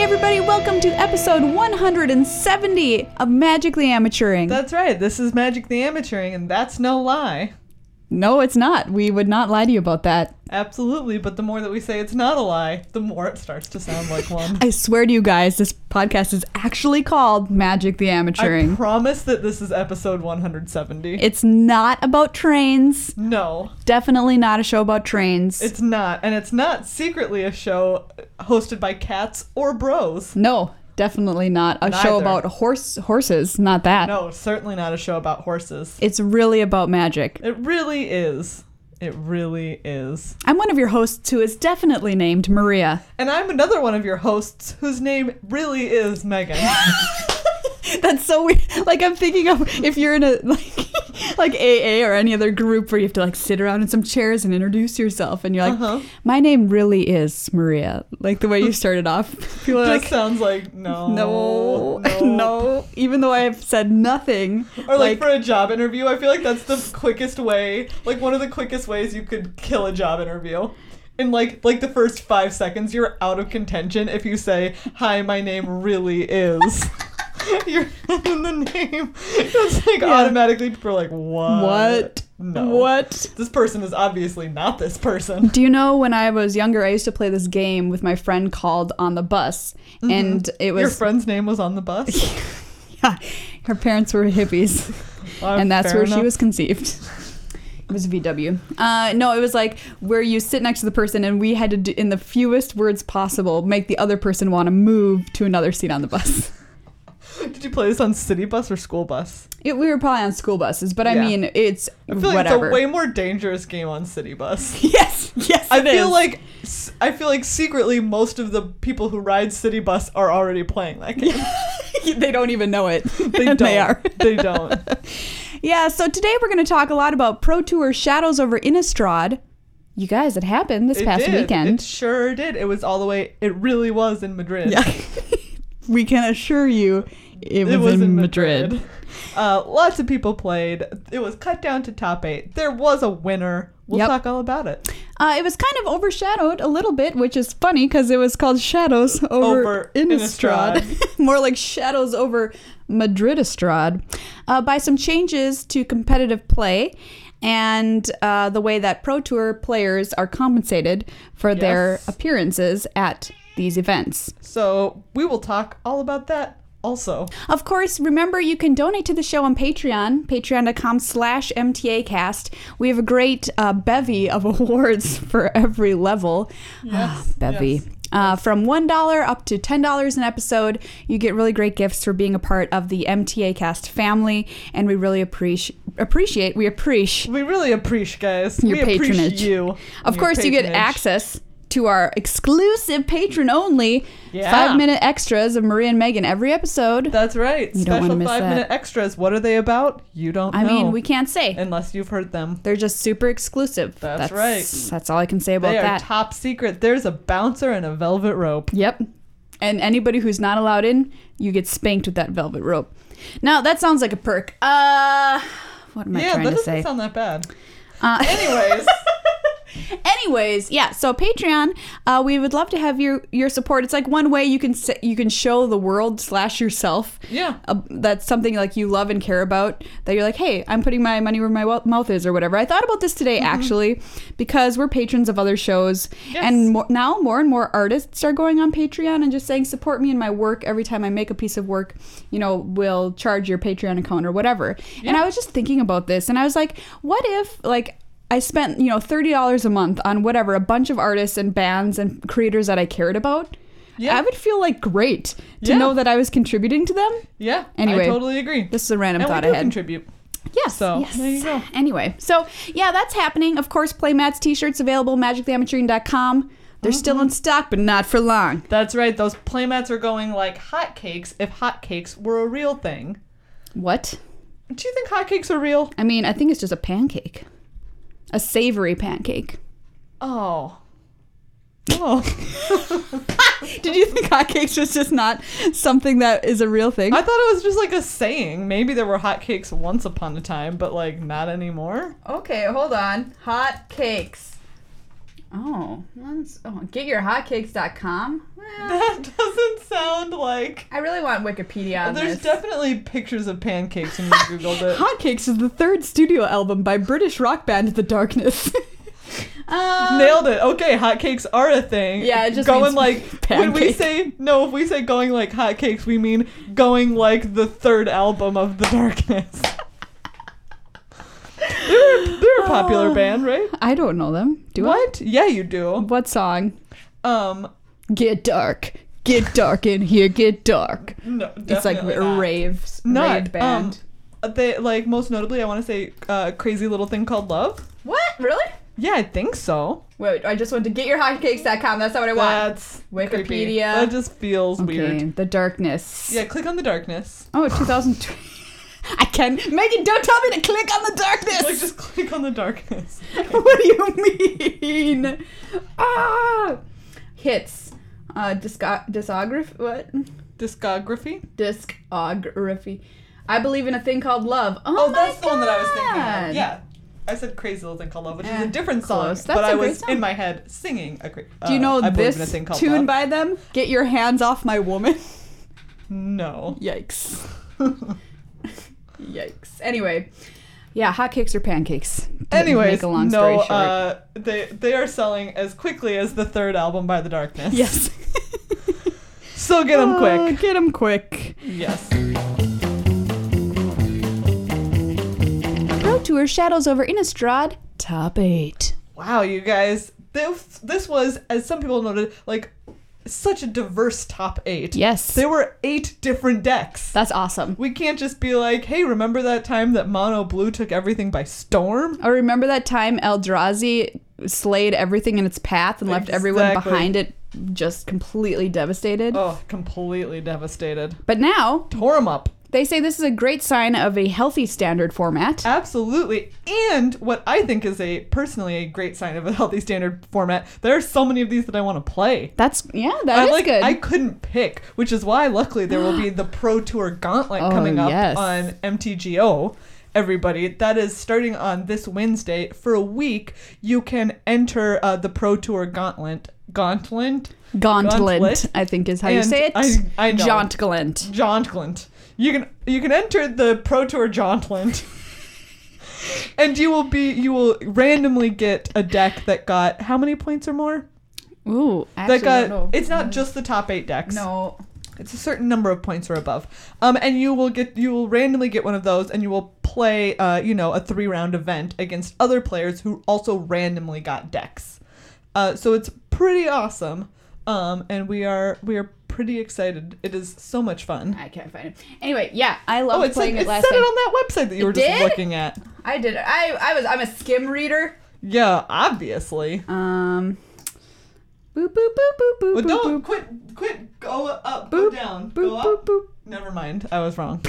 everybody, welcome to episode 170 of Magically Amateuring. That's right, this is Magically Amateuring, and that's no lie. No, it's not. We would not lie to you about that. Absolutely, but the more that we say it's not a lie, the more it starts to sound like one. I swear to you guys, this podcast is actually called Magically Amateuring. I promise that this is episode 170. It's not about trains. No. Definitely not a show about trains. It's not, and it's not secretly a show hosted by cats or bros. No, definitely not a show about horses. Not that. No, certainly not a show about horses. It's really about magic. It really is. It really is. I'm one of your hosts who is definitely named Maria. And I'm another one of your hosts whose name really is Megan. That's so weird. Like, I'm thinking of if you're in a like AA or any other group where you have to like sit around in some chairs and introduce yourself, and you're like, my name really is Maria. Like the way you started off. People are just like, sounds like no. Even though I have said nothing. Or like for a job interview, I feel like that's the quickest way. Like one of the quickest ways you could kill a job interview. In like the first 5 seconds, you're out of contention if you say, "Hi, my name really is." You're in the name. It's like automatically people are like, what? No. What? This person is obviously not this person. Do you know when I was younger, I used to play this game with my friend called On the Bus. Mm-hmm. And it was... Your friend's name was On the Bus? Yeah. Her parents were hippies. And that's where she was conceived. It was VW. No, it was like where you sit next to the person and we had to, do, in the fewest words possible, make the other person want to move to another seat on the bus. Did you play this on city bus or school bus? We were probably on school buses, but I mean, it's I feel whatever. Like it's a way more dangerous game on city bus. Yes, I feel like secretly most of the people who ride city bus are already playing that game. They don't even know it. They don't. They are. They don't. Yeah, so today we're going to talk a lot about Pro Tour Shadows over Innistrad. You guys, it happened this past weekend. It sure did. It was all the way, it really was in Madrid. Yeah. We can assure you it was in Madrid. Lots of people played. It was cut down to top 8. There was a winner. We'll talk all about it. It was kind of overshadowed a little bit, which is funny because it was called Shadows over Innistrad. More like Shadows over Madridistrad. By some changes to competitive play and the way that Pro Tour players are compensated for their appearances at these events. So we will talk all about that also. Of course, remember you can donate to the show on Patreon, patreon.com/MTAcast. We have a great bevy of awards for every level. Yes, bevy. Yes. From $1 up to $10 an episode, you get really great gifts for being a part of the MTAcast family, and we really appreciate your patronage. You. Of course, you get access to our exclusive patron-only 5-minute extras of Maria and Megan every episode. That's right. You don't want to miss 5-minute extras. What are they about? You don't know. I mean, we can't say. Unless you've heard them. They're just super exclusive. That's right. That's all I can say about that. They are top secret. There's a bouncer and a velvet rope. Yep. And anybody who's not allowed in, you get spanked with that velvet rope. Now, that sounds like a perk. What am I trying to say? Yeah, that doesn't sound that bad. Anyways, yeah, so Patreon, we would love to have your support. It's like one way you can show the world / yourself that's something like you love and care about, that you're like, hey, I'm putting my money where my mouth is or whatever. I thought about this today actually because we're patrons of other shows and now more and more artists are going on Patreon and just saying support me in my work. Every time I make a piece of work, we'll charge your Patreon account or whatever. And I was just thinking about this and I was like, what if like I spent, $30 a month on whatever, a bunch of artists and bands and creators that I cared about. Yeah. I would feel like great to know that I was contributing to them. Yeah. Anyway, I totally agree. This is a random thought I had. Contribute. Yes. So there you go. Anyway, so yeah, that's happening. Of course, Playmats t-shirts available, magicallyamateuring.com. They're still in stock, but not for long. That's right. Those playmats are going like hotcakes if hotcakes were a real thing. What? Do you think hotcakes are real? I mean, I think it's just a pancake. A savory pancake. Oh. Did you think hotcakes was just not something that is a real thing? I thought it was just like a saying. Maybe there were hotcakes once upon a time, but like not anymore. Okay, hold on. Hotcakes. Getyourhotcakes.com. That doesn't sound like... I really want Wikipedia on There's this. definitely pictures of pancakes when you Googled it. Hotcakes is the third studio album by British rock band The Darkness. Nailed it. Okay, hotcakes are a thing. Yeah, it just going means like when we pancake. if we say going like hotcakes, we mean going like the third album of The Darkness. They're a popular band, right? I don't know them. Do What? Yeah, you do. I? What song? Um, Get dark. Get dark in here. Get dark. no, It's like definitely a not. rave band. They like most notably, I want to say, "Crazy Little Thing Called Love." What? Really? Yeah, I think so. Wait, I just went to getyourhotcakes.com. That's not what I want. That's Wikipedia. creepy. That just feels weird. The Darkness. Yeah, click on The Darkness. Oh, 2002. I can. Megan, don't tell me to click on The Darkness. Like, just click on The Darkness. What do you mean? Hits. Discography. What? Discography? Discography. I believe in a thing called love. Oh, my that's the one that I was thinking God. of. Yeah. I said Crazy Little Thing Called Love, which is a different song, close. but That's I a great was song. in my head singing a Do you know I Believe in a this Thing Called tune Love. by them? Get Your Hands Off My Woman. No. Yikes. Yikes. Anyway, yeah, hotcakes or pancakes. To Anyways, make a long story short. they are selling as quickly as the third album by The Darkness. Yes. So get them quick. Get them quick. Yes. Pro Tour Shadows over Innistrad, top 8. Wow, you guys. This was, as some people noted, like such a diverse top 8. Yes. There were 8 different decks. That's awesome. We can't just be like, hey, remember that time that Mono Blue took everything by storm? Or remember that time Eldrazi slayed everything in its path and left everyone Exactly. behind it just completely devastated? Oh, completely devastated. But now, Tore them up. they say this is a great sign of a healthy standard format. Absolutely. And what I think is personally a great sign of a healthy standard format, there are so many of these that I want to play. That is good. I couldn't pick, which is why luckily there will be the Pro Tour Gauntlet coming up on MTGO. Everybody, that is starting on this Wednesday. For a week, you can enter the Pro Tour Gauntlet, I think is how you And say it. I know. Jauntglant. You can enter the Pro Tour Gauntlet. And you will randomly get a deck that got how many points or more? Ooh, It's not just the top 8 decks. No. It's a certain number of points or above. And you will randomly get one of those, and you will play a 3-round event against other players who also randomly got decks. So it's pretty awesome. And we are pretty excited. It is so much fun. I can't find it. Anyway, yeah, I love playing it last said time. it on that website that you were just looking at. I did. I'm a skim reader. Yeah, obviously. Boop boop boop boop boop. But boop, don't boop. quit. Go up. Boop, Go down. boop, Go up. boop, boop. Never mind. I was wrong.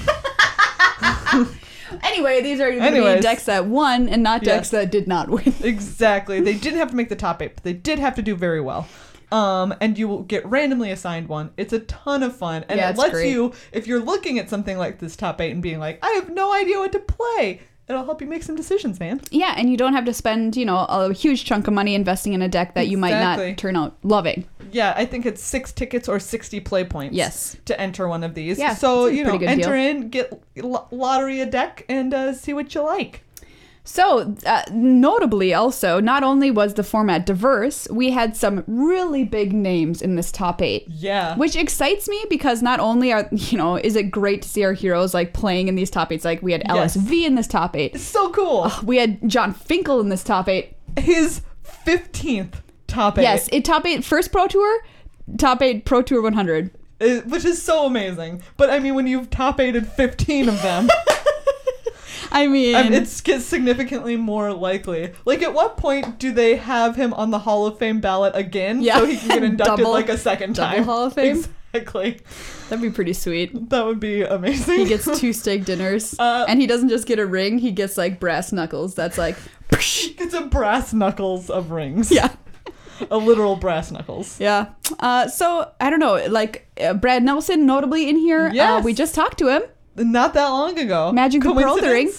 Anyway, these are going to be decks that won and not decks that did not win. Exactly. They didn't have to make the top 8, but they did have to do very well. And you will get randomly assigned one. It's a ton of fun. And it lets you, if you're looking at something like this top 8 and being like, I have no idea what to play, it'll help you make some decisions, man. Yeah, and you don't have to spend, a huge chunk of money investing in a deck that you might not turn out loving. Yeah, I think it's 6 tickets or 60 play points. Yes. To enter one of these. Yeah, so, deal. enter in, get lottery a deck, and see what you like. So, notably also, not only was the format diverse, we had some really big names in this top 8. Yeah. Which excites me because not only is it great to see our heroes playing in these top 8s. Like we had LSV in this top 8. It's so cool. We had John Finkel in this top 8. His 15th top 8. Yes, top 8 first Pro Tour, top 8 Pro Tour 100. Which is so amazing. But I mean, when you've top 8'd 15 of them... I mean, it's significantly more likely. Like, at what point do they have him on the Hall of Fame ballot again so he can get inducted a second time? Double Hall of Fame? Exactly. That'd be pretty sweet. That would be amazing. He gets 2 steak dinners. And he doesn't just get a ring, he gets, brass knuckles. That's It's a brass knuckles of rings. Yeah. A literal brass knuckles. Yeah. So, I don't know, Brad Nelson, notably in here. Yes. We just talked to him. Not that long ago. Magic the Pearl the Ring.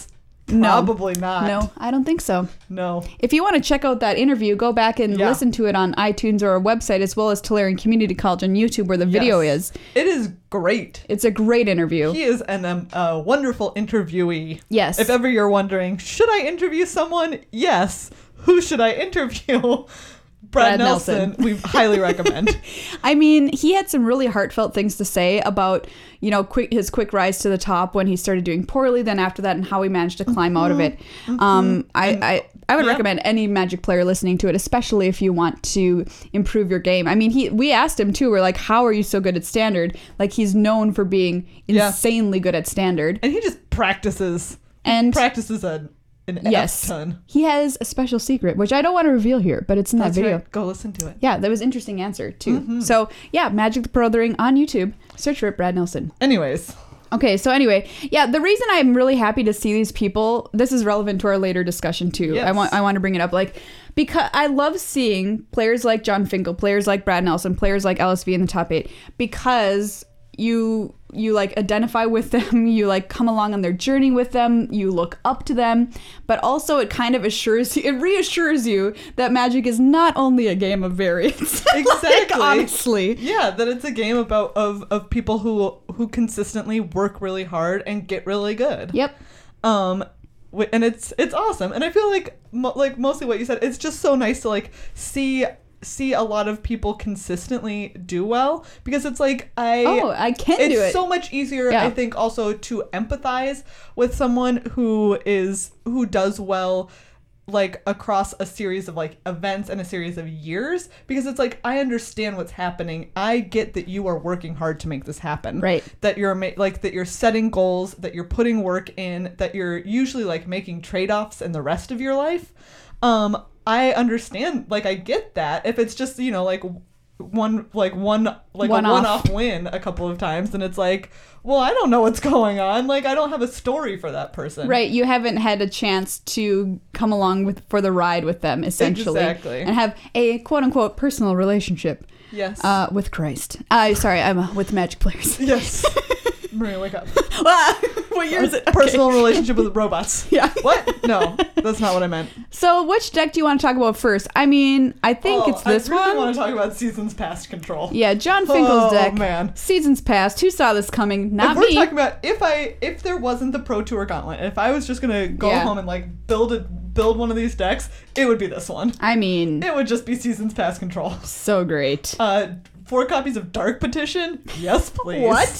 Probably not. No, I don't think so. No. If you want to check out that interview, go back and listen to it on iTunes or our website, as well as Tolarian Community College on YouTube, where the video is. It is great. It's a great interview. He is a wonderful interviewee. Yes. If ever you're wondering, should I interview someone? Yes. Who should I interview? Brad Nelson. We highly recommend. I mean, he had some really heartfelt things to say about, his quick rise to the top when he started doing poorly, then after that, and how he managed to climb out of it. I would recommend any Magic player listening to it, especially if you want to improve your game. I mean, we asked him too, we're like, how are you so good at Standard? Like, he's known for being insanely good at Standard. And he just practices. An F ton. He has a special secret, which I don't want to reveal here, but it's in that video. Right. Go listen to it. Yeah, that was an interesting answer, too. So, yeah, Magic the Brothering on YouTube. Search for it, Brad Nelson. Anyways. Okay, so anyway, the reason I'm really happy to see these people, this is relevant to our later discussion, too. Yes. I want to bring it up, because I love seeing players like Jon Finkel, players like Brad Nelson, players like LSV in the top 8, because you identify with them, you come along on their journey with them, you look up to them, but also it kind of reassures you that Magic is not only a game of variance. Exactly. Honestly. Yeah, that it's a game of people who consistently work really hard and get really good. Yep. And it's awesome. And I feel like mostly what you said, it's just so nice to see a lot of people consistently do well, because it's I can do it. It's so much easier, I think, also to empathize with someone who does well across a series of events and a series of years, because it's I understand what's happening. I get that you are working hard to make this happen. Right. That you're that you're setting goals, that you're putting work in, that you're usually making trade-offs in the rest of your life. I understand, I get that. If it's just, one one-off win a couple of times, then it's well, I don't know what's going on. I don't have a story for that person. Right. You haven't had a chance to come along for the ride with them, essentially. Exactly. And have a quote-unquote personal relationship. Yes. With Christ. I'm with Magic players. Yes. Maria, wake up. What year is it? Personal relationship with robots. Yeah. What? No, that's not what I meant. So, which deck do you want to talk about first? I mean, I think it's this one. I really want to talk about Seasons Past Control. Yeah, Jon Finkel's deck. Oh, man. Seasons Past. Who saw this coming? Not me. We're talking about if there wasn't the Pro Tour Gauntlet, if I was just going to go home and build one of these decks, it would be this one. I mean, it would just be Seasons Past Control. So great. 4 copies of Dark Petition? Yes, please. What?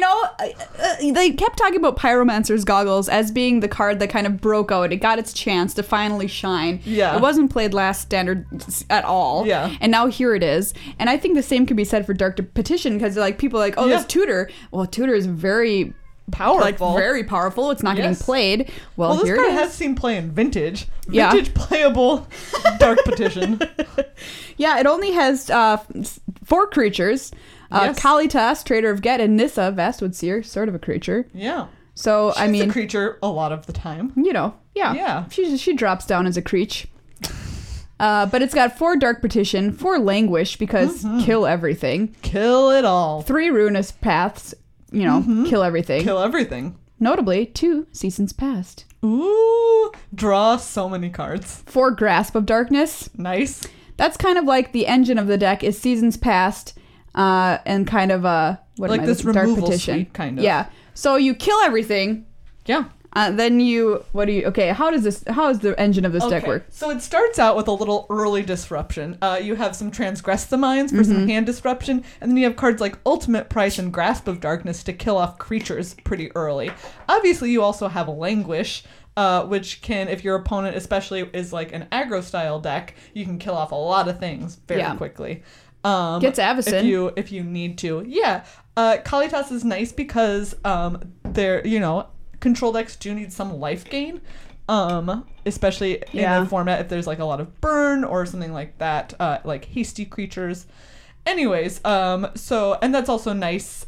They kept talking about Pyromancer's Goggles as being the card that kind of broke out. It got its chance to finally shine. Yeah. It wasn't played last Standard at all. Yeah. And now here it is. And I think the same could be said for Dark Petition, because people are this Tutor. Well, Tutor is very powerful. Very powerful. It's not getting played. Well, this here card it is. has seen play in Vintage. Vintage playable Dark Petition. Yeah, it only has 4 creatures. Kalitas, Trader of Get, and Nissa, Vastwood Seer, sort of a creature. Yeah. So, She's a creature a lot of the time. Yeah. She drops down as a creature. But it's got 4 Dark Petition, 4 Languish, because kill everything. Kill it all. 3 Ruinous Paths, kill everything. Kill everything. Notably, 2 Seasons Past. Ooh, draw so many cards. 4 Grasp of Darkness. Nice. That's kind of the engine of the deck is Seasons Past, and kind of this removal Dark Petition suite, kind of. Yeah. So you kill everything. Yeah. Then how is the engine of this deck work? So it starts out with a little early disruption. You have some Transgress the Minds for some hand disruption, and then you have cards like Ultimate Price and Grasp of Darkness to kill off creatures pretty early. Obviously, you also have Languish, which can, if your opponent especially is an aggro style deck, you can kill off a lot of things very quickly. Gets Avacyn if you need to. Yeah. Kalitas is nice because they're control decks do need some life gain, especially in a format if there's a lot of burn or something like that, like hasty creatures. Anyways, and that's also nice.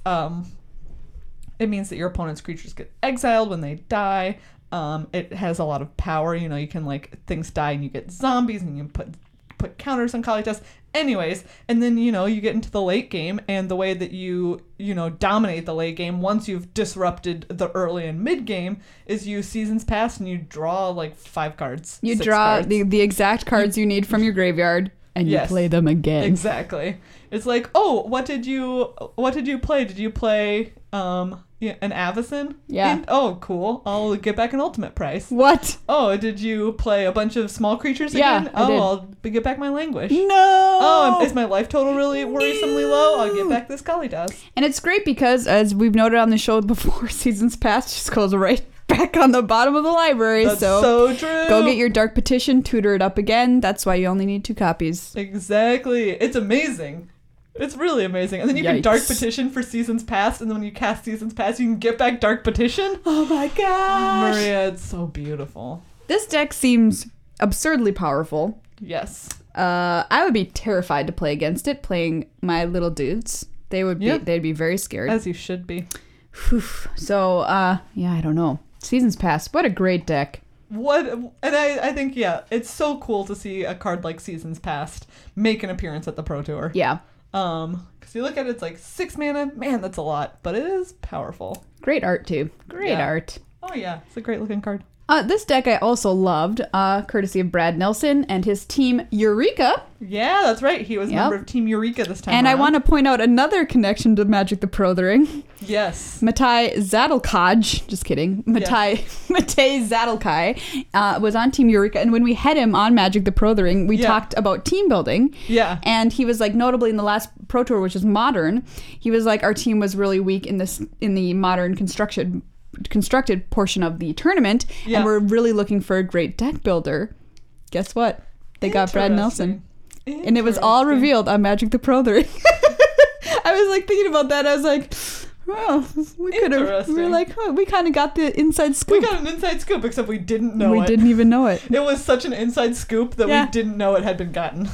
It means that your opponent's creatures get exiled when they die. It has a lot of power. You can things die and you get zombies and you can put put counters on Kalitas. Anyways, and then, you get into the late game, and the way that you dominate the late game once you've disrupted the early and mid game is you Seasons Pass and you draw like 5 cards. You draw the exact cards you need from your graveyard, and you play them again. Exactly. It's like, oh, what did you play? Did you play an Avacyn? Yeah. Oh, cool. I'll get back an ultimate price. What? Oh, did you play a bunch of small creatures again? Yeah, I did. I'll get back my Languish. No! Oh, is my life total really worrisomely low? I'll get back this Kalitas. And it's great because, as we've noted on the show before, Seasons Past just goes right back on the bottom of the library. That's so true. Go get your Dark Petition, tutor it up again. That's why you only need 2 copies. Exactly. It's amazing. It's really amazing. And then you can Dark Petition for Seasons Past, and then when you cast Seasons Past, you can get back Dark Petition. Oh my gosh. Maria, it's so beautiful. This deck seems absurdly powerful. Yes. I would be terrified to play against it, playing my little dudes. They'd be very scared. As you should be. So, I don't know. Seasons Past, what a great deck. I think, it's so cool to see a card like Seasons Past make an appearance at the Pro Tour. Yeah. Because you look at it, it's like 6 mana. Man, that's a lot, but it is powerful. Great art, too. Great art. Oh, yeah. It's a great looking card. This deck I also loved, courtesy of Brad Nelson and his team Eureka. Yeah, that's right. He was a member of Team Eureka this time And around. I want to point out another connection to Magic the Pro Ring. Yes. Matej Zadelkaj, just kidding. Matej Zadelkai was on Team Eureka, and when we had him on Magic the Pro Ring, we talked about team building. Yeah. And he was like, notably in the last Pro Tour, which is Modern, he was like, our team was really weak in the Modern constructed portion of the tournament, and we're really looking for a great deck builder. Guess what? They got Brad Nelson. And it was all revealed on Magic the Pro Ring. I was like thinking about that. I was like, well, we were like, oh, we kind of got the inside scoop. We got an inside scoop, except we didn't know it. We didn't even know it. It was such an inside scoop that we didn't know it had been gotten.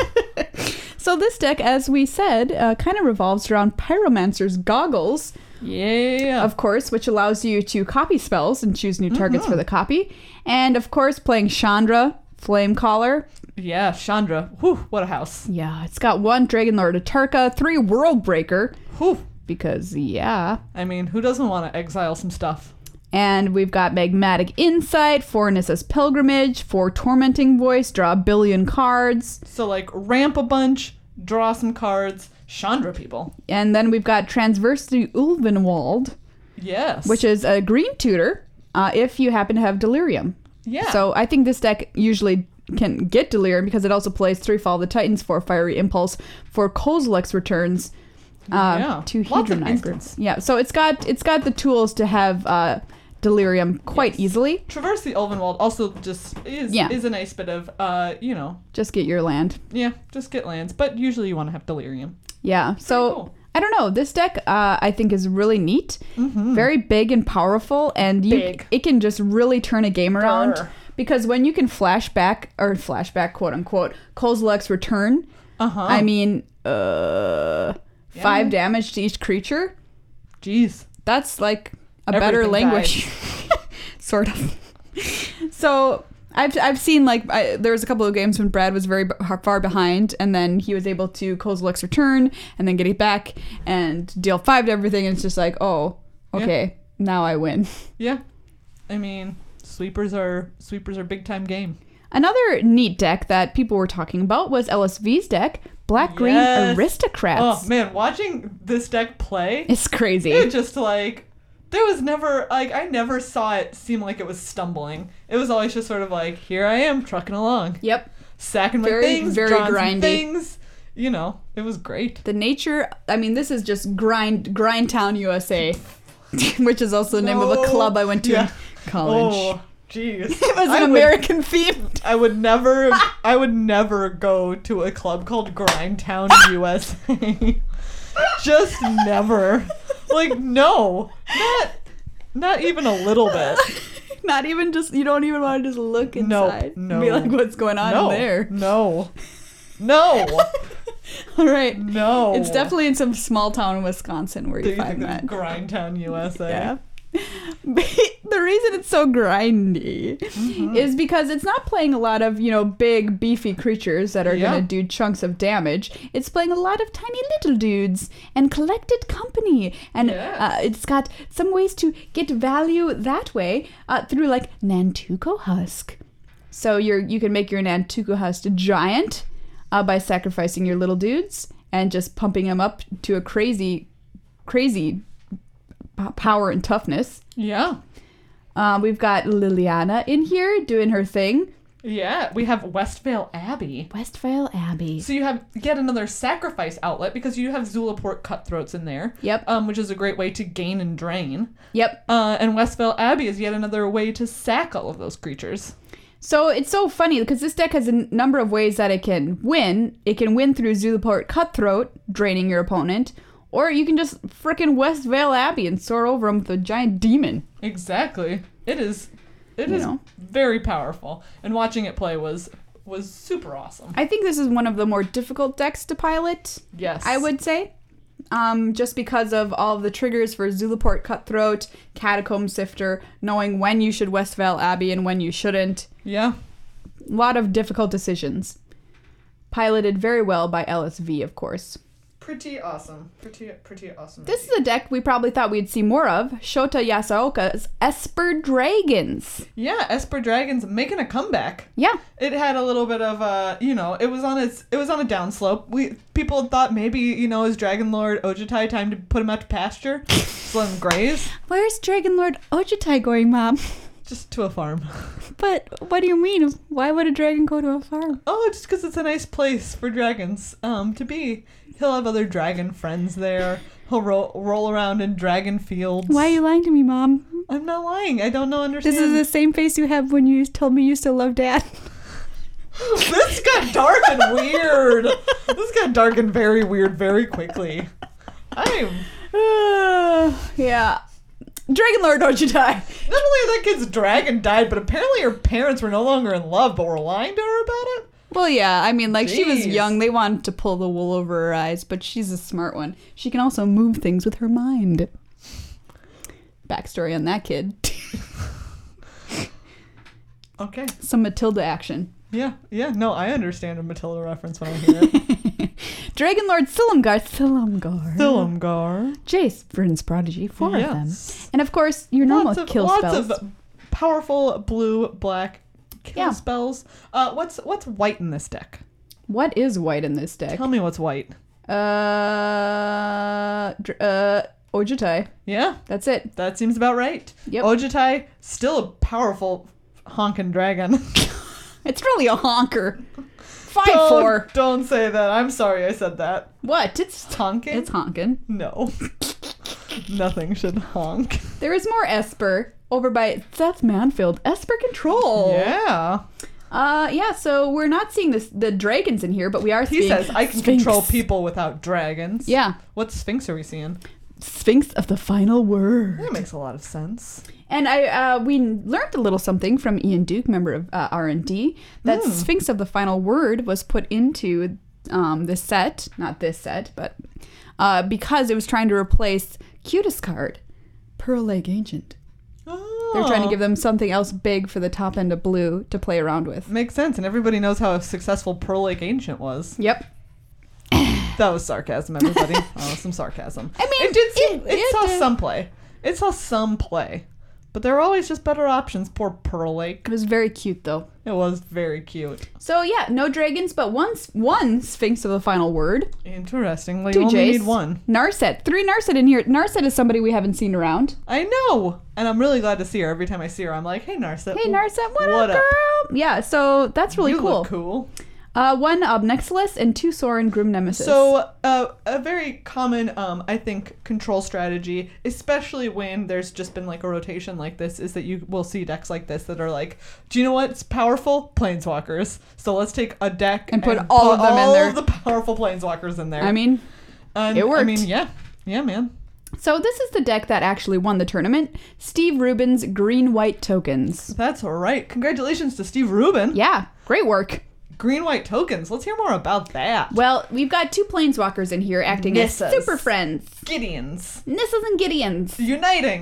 So this deck, as we said, kind of revolves around Pyromancer's Goggles. Yeah. Of course, which allows you to copy spells and choose new targets for the copy. And of course, playing Chandra, Flamecaller. Yeah, Chandra. Whew, what a house. Yeah, it's got 1 Dragonlord Atarka, 3 Worldbreaker. Whew. Because, I mean, who doesn't want to exile some stuff? And we've got Magmatic Insight, 4 Nissa's Pilgrimage, 4 Tormenting Voice, draw a billion cards. So, like, ramp a bunch, draw some cards, Chandra people. And then we've got Transversity Ulvenwald. Yes. Which is a green tutor if you happen to have Delirium. Yeah. So I think this deck usually can get Delirium because it also plays 3 Fall of the Titans, 4 Fiery Impulse, 4 Kozilek's Returns, 2 Hedron. Yeah, so it's got the tools to have Delirium quite easily. Traverse the Ulvenwald also just is a nice bit of, Just get your land. Yeah, just get lands. But usually you want to have Delirium. Yeah, so cool. I don't know. This deck I think is really neat. Mm-hmm. Very big and powerful. And it can just really turn a game around. Because when you can flashback, quote unquote, Kozilek's Return, I mean, 5 damage to each creature. Jeez. That's like a better Languish. Sort of. So I've seen there was a couple of games when Brad was very far behind, and then he was able to Kozilek's Return and then get it back and deal 5 to everything, and it's just like, oh, okay, now I win. Yeah. I mean, sweepers are big time game. Another neat deck that people were talking about was LSV's deck, Black-Green Aristocrats. Oh man, watching this deck play, it's crazy. It just there was never, I never saw it seem like it was stumbling. It was always just sort of like, here I am, trucking along. Yep. Sacking my things, very grindy things. It was great. The nature, I mean, this is just Grindtown, USA, which is also the name of a club I went to in college. Oh, jeez. It was an American themed. I would never go to a club called Grindtown, USA. Just never. No, not even a little bit. Not even just, you don't even want to just look inside. No. Be like, what's going on in there? No. All right. No. It's definitely in some small town in Wisconsin where you find that. Grindtown, USA. Yeah. The reason it's so grindy is because it's not playing a lot of, big, beefy creatures that are going to do chunks of damage. It's playing a lot of tiny little dudes and collected company. And it's got some ways to get value that way through, like, Nantuko Husk. So you can make your Nantuko Husk giant by sacrificing your little dudes and just pumping them up to a crazy power and toughness. Yeah. We've got Liliana in here doing her thing. Yeah, we have Westvale Abbey. Westvale Abbey. So you have yet another sacrifice outlet because you have Zulaport Cutthroats in there. Yep. Which is a great way to gain and drain. Yep. And Westvale Abbey is yet another way to sack all of those creatures. So it's so funny because this deck has a number of ways that it can win. It can win through Zulaport Cutthroat, draining your opponent. Or you can just frickin' Westvale Abbey and soar over them with a giant demon. Exactly. It is very powerful. And watching it play was super awesome. I think this is one of the more difficult decks to pilot. Yes. I would say. Just because of all of the triggers for Zulaport Cutthroat, Catacomb Sifter, knowing when you should Westvale Abbey and when you shouldn't. Yeah. A lot of difficult decisions. Piloted very well by LSV, of course. Pretty awesome. Pretty awesome. This is a deck we probably thought we'd see more of. Shota Yasaoka's Esper Dragons. Yeah, Esper Dragons making a comeback. Yeah. It had a little bit of it was on a downslope. People thought maybe, as Dragon Lord Ojutai time to put him out to pasture. Just let him graze. Where's Dragon Lord Ojutai going, Mom? Just to a farm. But what do you mean? Why would a dragon go to a farm? Oh, just because it's a nice place for dragons to be. He'll have other dragon friends there. He'll roll around in dragon fields. Why are you lying to me, Mom? I'm not lying. I don't understand. This is the same face you have when you told me you still love Dad. This got dark and weird. This got dark and very weird very quickly. Yeah. Dragon Lord Ojutai. Not only that kid's dragon died, but apparently her parents were no longer in love, but were lying to her about it. Well, yeah, I mean, like, Jeez. she was young. They wanted to pull the wool over her eyes, but she's a smart one. She can also move things with her mind. Backstory on that kid. Okay. Some Matilda action. Yeah, no, I understand a Matilda reference when I hear it. Dragon Lord Silumgar. Jace, Vryn's prodigy, four of them. And of course, your normal kill spells. Lots of powerful blue-black kill spells. What's white in this deck? What is white in this deck? Tell me what's white. Ojutai. Yeah. That's it. That seems about right. Yep. Ojutai, still a powerful honkin' dragon. It's really a honker. 5-4. Don't say that. I'm sorry I said that. What? It's honking? It's honkin'. No. Nothing should honk. There is more Esper over by Seth Manfield. Esper Control. Yeah. So we're not seeing the dragons in here, but we are seeing He says, I can Sphinx. control people without dragons. Yeah. What Sphinx are we seeing? Sphinx of the Final Word. That makes a lot of sense. And we learned a little something from Ian Duke, member of R&D, that Sphinx of the Final Word was put into this set, not this set, but because it was trying to replace Cutest card, Pearl Lake Ancient. Oh. They're trying to give them something else big for the top end of blue to play around with. Makes sense, and everybody knows how successful Pearl Lake Ancient was. Yep. That was sarcasm, everybody. Some sarcasm. I mean, it saw some play. It saw some play. But there were always just better options. Poor Pearl Lake. It was very cute, though. It was very cute. So, yeah, no dragons, but one Sphinx of the Final Word. Interesting. Like, 2 you only Jace. need one. Narset. 3 Narset in here. Narset is somebody we haven't seen around. I know. And I'm really glad to see her. Every time I see her, I'm like, hey, Narset. Hey, Narset, what up, girl? Yeah, so that's really cool. You look cool. 1 Obnexilus and 2 Sorin Grim Nemesis. So, a very common, I think, control strategy, especially when there's just been like a rotation like this, is that you will see decks like this that are like, do you know what's powerful? Planeswalkers. So let's take a deck and put all of them in there. All of the powerful Planeswalkers in there. I mean, it worked. I mean, yeah, man. So this is the deck that actually won the tournament. Steve Rubin's Green-White Tokens. That's right. Congratulations to Steve Rubin. Yeah, great work. Green-White Tokens. Let's hear more about that. Well, we've got 2 Planeswalkers in here acting as super friends. Gideons. Nissas and Gideons. Uniting.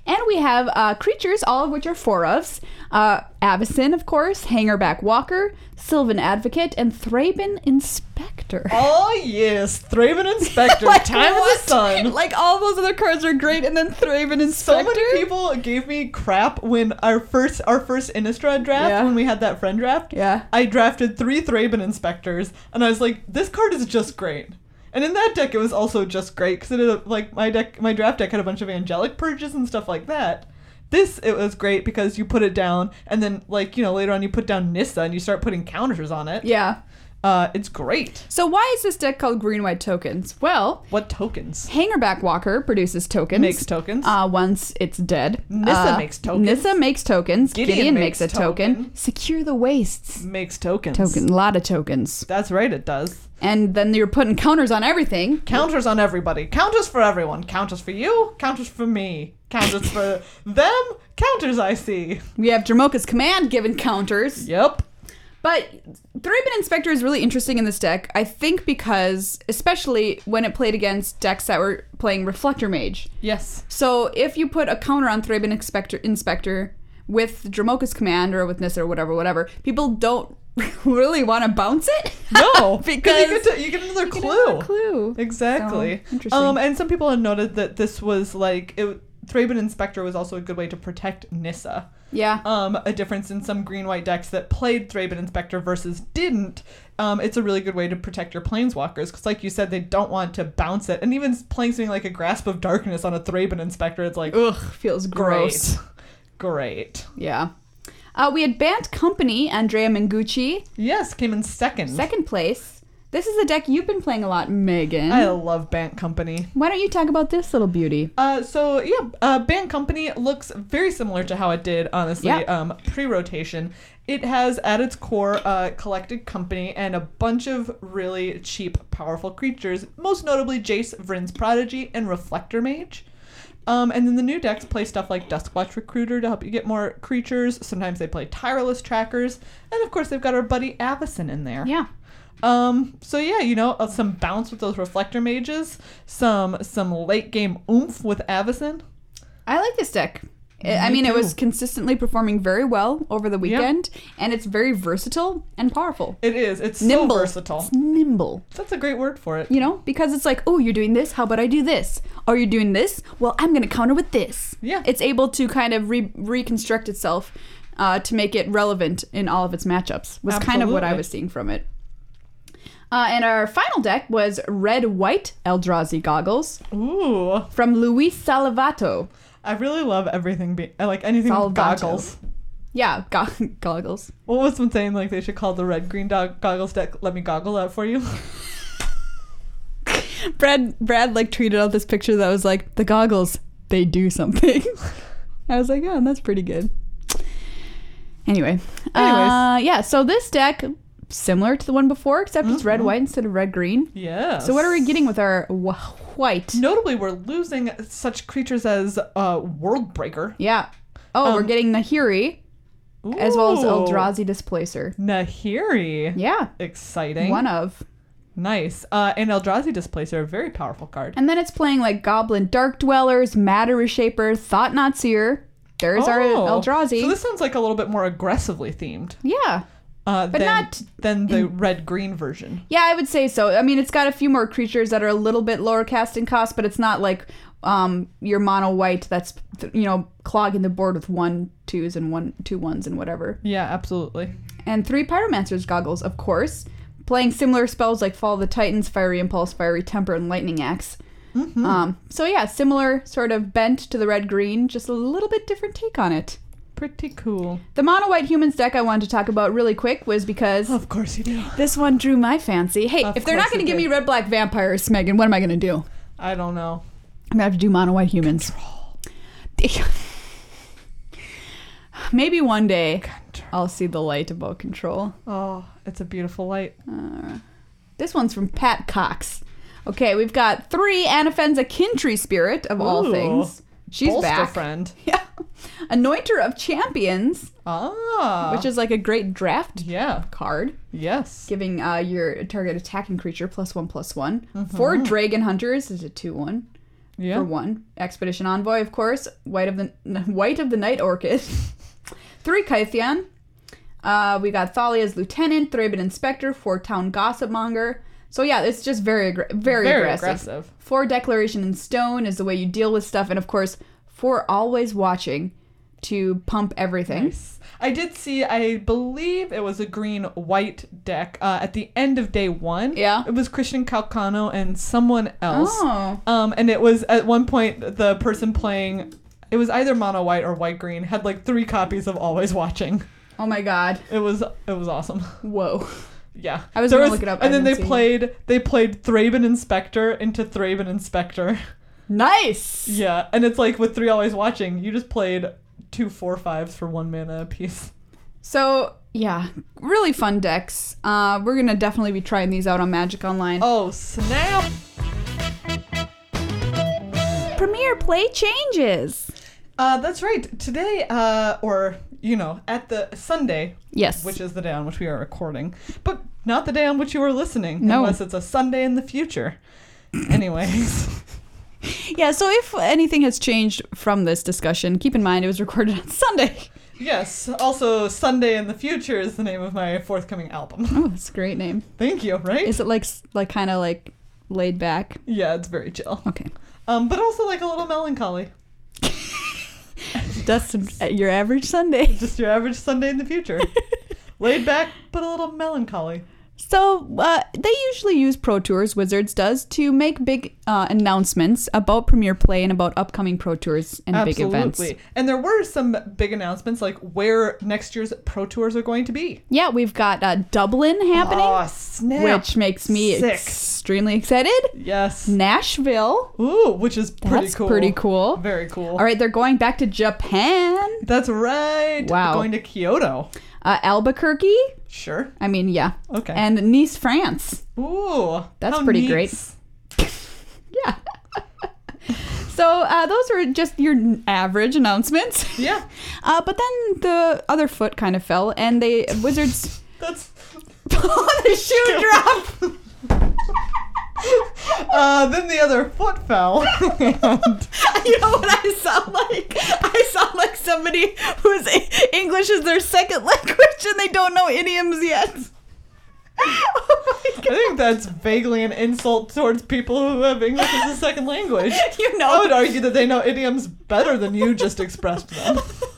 And we have creatures, all of which are 4-ofs. Avacyn, of course, Hangerback Walker, Sylvan Advocate, and Thraben Inspector. Oh, yes. Thraben Inspector. Like, Time of the Sun. Like, all those other cards are great, and then Thraben Inspector. So many people gave me crap when our first Innistrad draft, when we had that friend draft. Yeah. I drafted 3 Thraben Inspectors, and I was like, this card is just great. And in that deck, it was also just great, because it had, like, my draft deck had a bunch of Angelic Purges and stuff like that. It was great because you put it down, and then, like, you know, later on you put down Nissa, and you start putting counters on it. Yeah. It's great. So why is this deck called Green-White Tokens? Well... What tokens? Hangerback Walker produces tokens. Makes tokens. Once it's dead. Nissa makes tokens. Nissa makes tokens. Gideon makes a token. token. Secure the Wastes. Makes tokens. A lot of tokens. That's right, it does. And then you're putting counters on everything. Counters on everybody. Counters for everyone. Counters for you. Counters for me. Counters for them. Counters I see. We have Dromoka's Command giving counters. Yep. But Thraben Inspector is really interesting in this deck, I think because, especially when it played against decks that were playing Reflector Mage. Yes. So if you put a counter on Thraben Inspector with Dromoka's Command or with Nissa or whatever, people don't really want to bounce it. No, because you get another clue. Exactly. So, interesting. And some people have noted that this was like Thraben Inspector was also a good way to protect Nissa. Yeah. A difference in some green-white decks that played Thraben Inspector versus didn't. It's a really good way to protect your Planeswalkers because, like you said, they don't want to bounce it. And even playing something like a Grasp of Darkness on a Thraben Inspector, it's like, ugh, feels gross. Great. Yeah. We had Bant Company, Andrea Mengucci. Yes, came in second. Second place. This is a deck you've been playing a lot, Megan. I love Bant Company. Why don't you talk about this little beauty? Bant Company looks very similar to how it did, honestly, pre-rotation. It has at its core Collected Company and a bunch of really cheap, powerful creatures, most notably Jace, Vryn's Prodigy, and Reflector Mage. And then the new decks play stuff like Duskwatch Recruiter to help you get more creatures. Sometimes they play Tireless Trackers. And of course, they've got our buddy Avacyn in there. Yeah. Some bounce with those Reflector Mages, some late game oomph with Avacyn. I like this deck. It was consistently performing very well over the weekend, and it's very versatile and powerful. It is. It's nimble. So versatile. It's nimble. That's a great word for it. You know, because it's like, oh, you're doing this. How about I do this? Oh, you're doing this? Well, I'm going to counter with this. Yeah. It's able to kind of reconstruct itself to make it relevant in all of its matchups. Was kind of what I was seeing from it. And our final deck was Red-White Eldrazi Goggles. Ooh. From Luis Salvato. I really love everything. I like anything with goggles. Yeah, goggles. What was someone saying? Like they should call the red-green goggles deck. Let me goggle that for you. Brad like tweeted out this picture that was like the goggles. They do something. I was like, oh, that's pretty good. Anyways. So this deck, similar to the one before, except it's red-white instead of red-green. Yeah. So what are we getting with our white? Notably, we're losing such creatures as Worldbreaker. Yeah. Oh, we're getting Nahiri, as well as Eldrazi Displacer. Nahiri. Yeah. Exciting. One of. Nice. And Eldrazi Displacer, a very powerful card. And then it's playing like Goblin Dark Dwellers, Matter Reshaper, Thought-Knot Seer. There's our Eldrazi. So this sounds like a little bit more aggressively themed. Yeah. Than the red-green version. Yeah, I would say so. I mean, it's got a few more creatures that are a little bit lower casting cost, but it's not like your mono white that's clogging the board with 1/2s and 1/2/1s and whatever. Yeah, absolutely. And 3 Pyromancer's Goggles, of course, playing similar spells like Fall of the Titans, Fiery Impulse, Fiery Temper, and Lightning Axe. Mm-hmm. Similar sort of bent to the red-green, just a little bit different take on it. Pretty cool. The mono white humans deck I wanted to talk about really quick was because of course you do. This one drew my fancy. Hey, if they're not going to give me red black vampires, Megan, what am I going to do? I don't know. I'm going to have to do mono white humans. Control. Maybe one day I'll see the light about Control. Oh, it's a beautiful light. This one's from Pat Cox. Okay, we've got 3 Anafenza Kintree Spirit of all things. She's back. Friend. Yeah. Anointer of Champions. Which is like a great draft card. Yes. Giving your target attacking creature +1/+1. 4 Dragon Hunters is a 2/1. for one. Expedition Envoy, of course. White of the Night Orchid. 3 Kytheon. We got Thalia as Lieutenant, Thraben Inspector, 4 Town Gossipmonger. So yeah, it's just very aggressive. 4 Declaration in Stone is the way you deal with stuff. And of course, 4 Always Watching to pump everything. Nice. I did see, I believe it was a green-white deck at the end of day 1. Yeah. It was Christian Calcano and someone else. Oh. And it was, at one point, the person playing, it was either mono-white or white-green, had like 3 copies of Always Watching. Oh my god. It was awesome. Whoa. Yeah. I was going to look it up. And then they played Thraben Inspector into Thraben Inspector. Nice! Yeah, and it's like with 3 Always Watching, you just played 2 4/5s for 1 mana apiece. So, yeah, really fun decks. We're going to definitely be trying these out on Magic Online. Oh, snap! Premier Play changes. That's right. Today, or, at the Sunday. Yes. Which is the day on which we are recording. But not the day on which you are listening. No. Unless it's a Sunday in the future. Anyways. Yeah, so if anything has changed from this discussion, keep in mind it was recorded on Sunday. Yes. Also, Sunday in the Future is the name of my forthcoming album. Oh, that's a great name. Thank you, right? Is it like kind of like laid back? Yeah, it's very chill. Okay. But also like a little melancholy. That's your average Sunday. Just your average Sunday in the future. Laid back, but a little melancholy. So they usually use Pro Tours, Wizards does, to make big announcements about Premier Play and about upcoming Pro Tours and big events. Absolutely. And there were some big announcements, like where next year's Pro Tours are going to be. Yeah, we've got Dublin happening. Oh, snap. Which makes me extremely excited. Yes. Nashville. Ooh, which is pretty That's cool. pretty cool. Very cool. All right, they're going back to Japan. That's right. Wow. Going to Kyoto. Albuquerque. Sure. I mean, yeah. Okay. And Nice, France. Ooh. That's pretty great. Yeah. So those were just your average announcements. Yeah. But then the other foot kind of fell, and Wizards. That's. The shoe drop. Then the other foot fell. You know what I sound like? I sound like somebody whose English is their second language and they don't know idioms yet. Oh I think that's vaguely an insult towards people who have English as a second language. I would argue that they know idioms better than you just expressed them.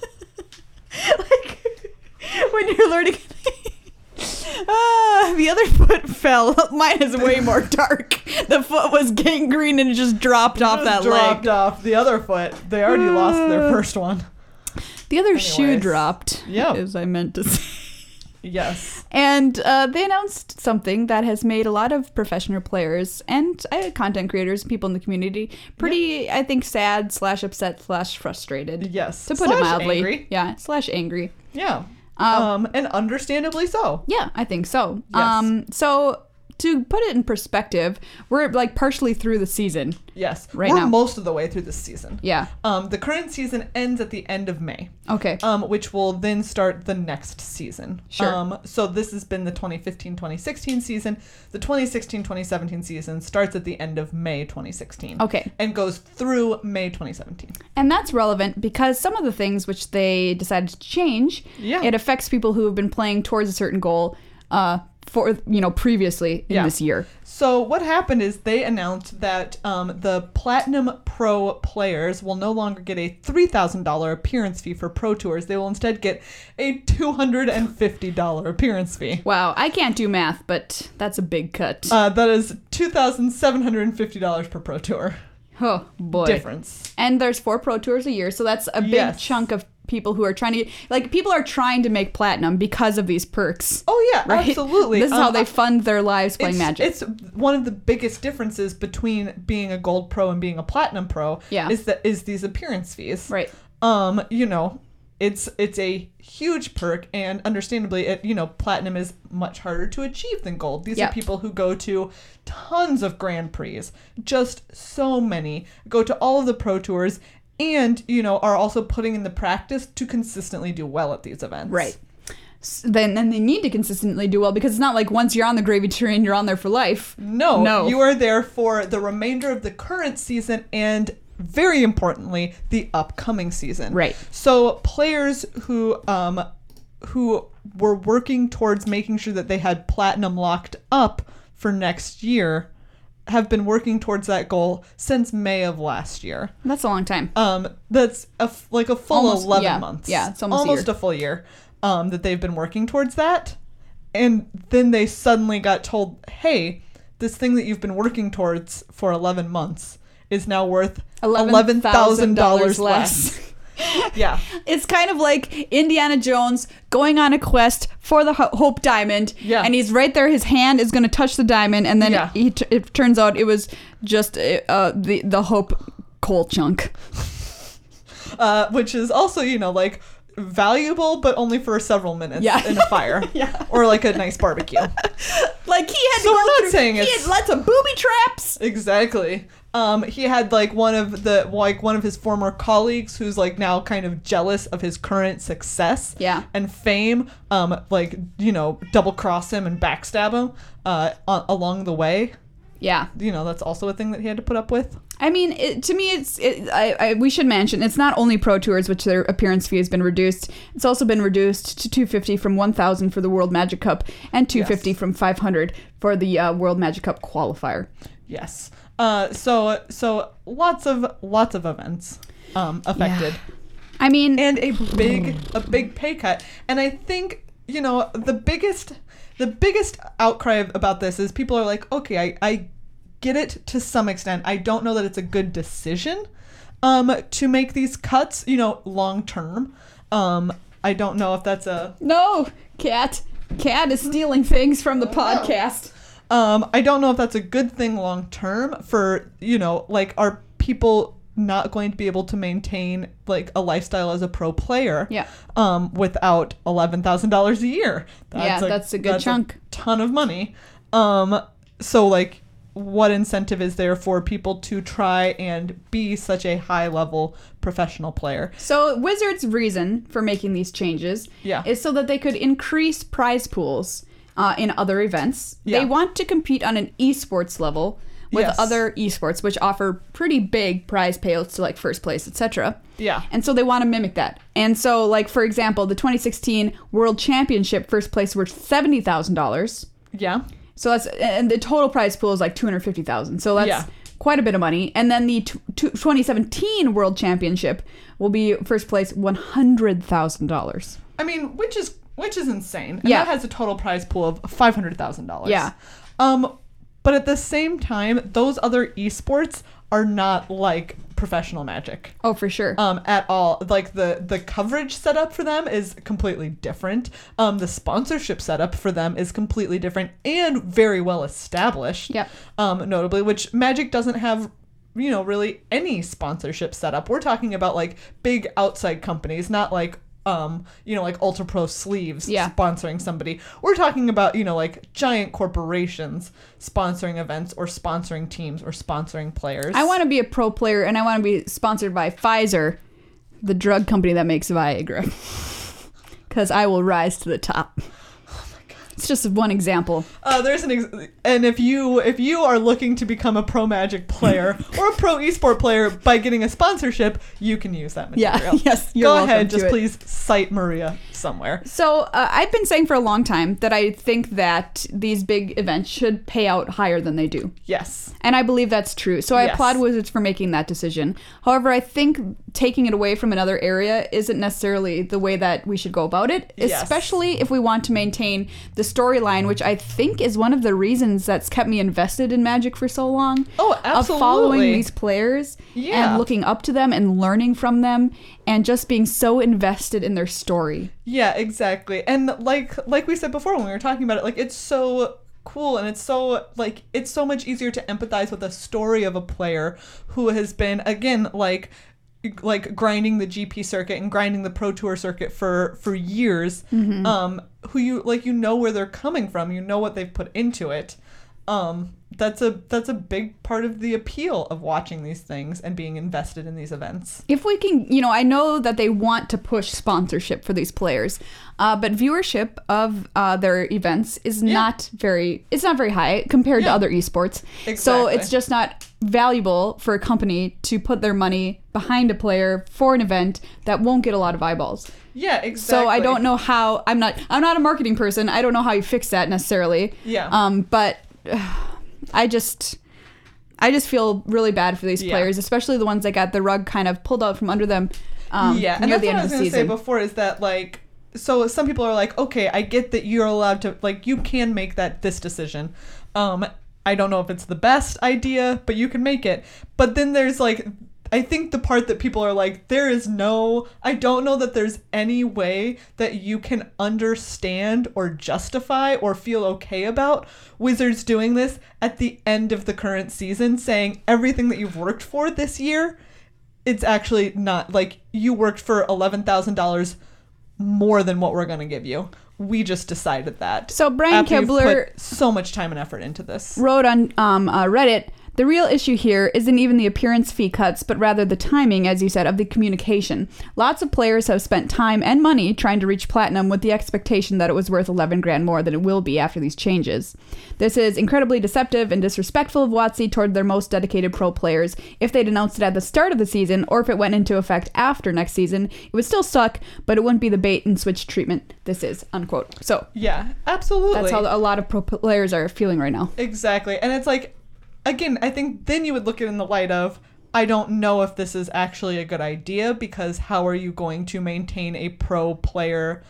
Like, when you're learning... the other foot fell. Mine is way more dark. The foot was gangrene and it just dropped off that leg. Dropped off the other foot. They already lost their first one. The other shoe dropped. Yeah. As I meant to say. Yes. And they announced something that has made a lot of professional players and content creators, people in the community, pretty, I think, sad / upset / frustrated. Yes. To put it mildly. Angry. Yeah. / angry. Yeah. And understandably so. Yeah, I think so. Yes. So to put it in perspective, we're like partially through the season. Yes. Right we're now. most of the way through this season. Yeah. The current season ends at the end of May. Okay. Which will then start the next season. Sure. So this has been the 2015-2016 season. The 2016-2017 season starts at the end of May 2016. Okay. And goes through May 2017. And that's relevant because some of the things which they decided to change, it affects people who have been playing towards a certain goal for previously in this year. So what happened is they announced that the Platinum Pro players will no longer get a $3,000 appearance fee for Pro Tours. They will instead get a $250 appearance fee. Wow, I can't do math, but that's a big cut. That is $2,750 per Pro Tour. Oh boy. Difference. And there's 4 Pro Tours a year, so that's a big chunk of people who are trying to people are trying to make platinum because of these perks. Oh yeah, right? Absolutely. This is how they fund their lives playing Magic. It's one of the biggest differences between being a gold pro and being a platinum pro. Yeah. is these appearance fees. Right. It's a huge perk, and understandably, platinum is much harder to achieve than gold. These are people who go to tons of Grand Prix, just so many, go to all of the Pro Tours, and, are also putting in the practice to consistently do well at these events. Right. then they need to consistently do well, because it's not like once you're on the gravy train, you're on there for life. No. You are there for the remainder of the current season and, very importantly, the upcoming season. Right. So players who were working towards making sure that they had platinum locked up for next year have been working towards that goal since May of last year. That's a long time. That's a full 11 months. Yeah, it's almost a full year that they've been working towards that. And then they suddenly got told, hey, this thing that you've been working towards for 11 months is now worth $11,000 less. Yeah. It's kind of like Indiana Jones going on a quest for the Hope Diamond. Yeah. And he's right there. His hand is going to touch the diamond. And then it turns out it was just the Hope coal chunk. Which is also, like, valuable, but only for several minutes in a fire. Yeah. Or like a nice barbecue. Like he had so we're not saying he had lots of booby traps. Exactly. He had like one of his former colleagues who's like now kind of jealous of his current success and fame, double cross him and backstab him along the way. Yeah. That's also a thing that he had to put up with. I mean, to me, we should mention, it's not only Pro Tours, which their appearance fee has been reduced. It's also been reduced to $250 from $1,000 for the World Magic Cup and $250 from $500 for the World Magic Cup qualifier. Yes. So lots of events affected. Yeah. I mean, and a big pay cut. And I think, the biggest outcry about this is people are like, okay, I get it to some extent. I don't know that it's a good decision to make these cuts, long term. I don't know if that's a... No, Cat is stealing things from the podcast. I don't know if that's a good thing long term for, are people not going to be able to maintain like a lifestyle as a pro player without $11,000 a year. That's a good chunk. A ton of money. So like, what incentive is there for people to try and be such a high level professional player? So Wizards' reason for making these changes is so that they could increase prize pools in other events. They want to compete on an esports level with other esports, which offer pretty big prize payouts to like first place, etc. Yeah. And so they want to mimic that. And so, like, for example, the 2016 World Championship first place worth $70,000. Yeah. So and the total prize pool is like $250,000. So that's quite a bit of money. And then the 2017 World Championship will be first place $100,000. I mean, which is insane. And that has a total prize pool of $500,000. Yeah. But at the same time, those other esports are not like professional Magic. Oh, for sure. At all. Like the coverage setup for them is completely different. The sponsorship setup for them is completely different and very well established. Yeah. Notably, which Magic doesn't have, really any sponsorship setup. We're talking about like big outside companies, not like like Ultra Pro Sleeves sponsoring somebody. We're talking about, like giant corporations sponsoring events or sponsoring teams or sponsoring players. I want to be a pro player and I want to be sponsored by Pfizer, the drug company that makes Viagra. Because I will rise to the top. It's just one example. There's and if you are looking to become a pro Magic player or a pro esport player by getting a sponsorship, you can use that material. Yeah, yes. Go ahead, just please cite Maria somewhere. So I've been saying for a long time that I think that these big events should pay out higher than they do. Yes. And I believe that's true. So I applaud Wizards for making that decision. However, I think taking it away from another area isn't necessarily the way that we should go about it, especially if we want to maintain the storyline, which I think is one of the reasons that's kept me invested in Magic for so long. Oh, absolutely. Of following these players and looking up to them and learning from them and just being so invested in their story. Yeah, exactly. And like we said before when we were talking about it, like it's so cool and it's so much easier to empathize with the story of a player who has been, again, like grinding the GP circuit and grinding the Pro Tour circuit for years, who you know where they're coming from, you know what they've put into it, That's a big part of the appeal of watching these things and being invested in these events. If we can, I know that they want to push sponsorship for these players, but viewership of their events is not very high compared to other esports. Exactly. So it's just not valuable for a company to put their money behind a player for an event that won't get a lot of eyeballs. Yeah, exactly. So I don't know how. I'm not a marketing person. I don't know how you fix that necessarily. Yeah. But I just feel really bad for these players, especially the ones that got the rug kind of pulled out from under them. And near that's the end what I of was the going to say season. before is that, like, so some people are like, okay, I get that you're allowed to, like, you can make this decision. I don't know if it's the best idea, but you can make it. But then there's, like, I think the part that people are like, I don't know that there's any way that you can understand or justify or feel okay about Wizards doing this at the end of the current season, saying everything that you've worked for this year, it's actually not, like, you worked for $11,000 more than what we're going to give you. We just decided that. So Brian Kibler put so much time and effort into this. Wrote on Reddit, the real issue here isn't even the appearance fee cuts, but rather the timing, as you said, of the communication. Lots of players have spent time and money trying to reach platinum with the expectation that it was worth $11,000 more than it will be after these changes. This is incredibly deceptive and disrespectful of WotC toward their most dedicated pro players. If they'd announced it at the start of the season, or if it went into effect after next season, it would still suck, but it wouldn't be the bait and switch treatment this is, unquote. So yeah, absolutely. That's how a lot of pro players are feeling right now. Exactly. And it's like, again, I think then you would look at it in the light of, I don't know if this is actually a good idea, because how are you going to maintain a pro player